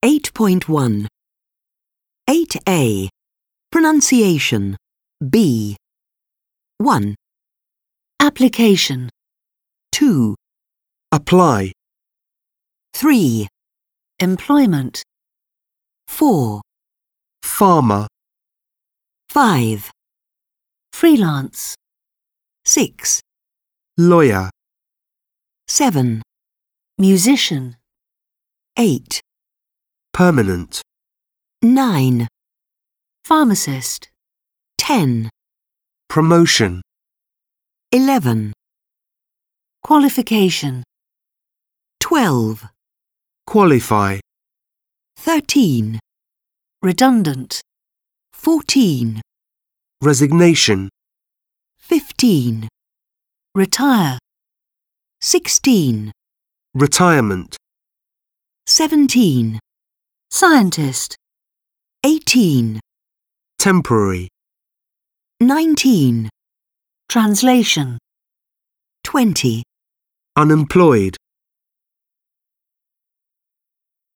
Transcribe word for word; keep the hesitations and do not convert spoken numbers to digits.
eight point one. eight A. Pronunciation. B. one. Application. two. Apply. three. Employment. four. Farmer. five. Freelance. six. Lawyer. seven. Musician. eight. Permanent. nine. Pharmacist. ten. Promotion. eleven. Qualification. twelve. Qualify. thirteen. Redundant. fourteen. Resignation. fifteen. Retire. sixteen. Retirement. seventeen. Scientist. eighteen. Temporary. nineteen. Translation. twenty. Unemployed.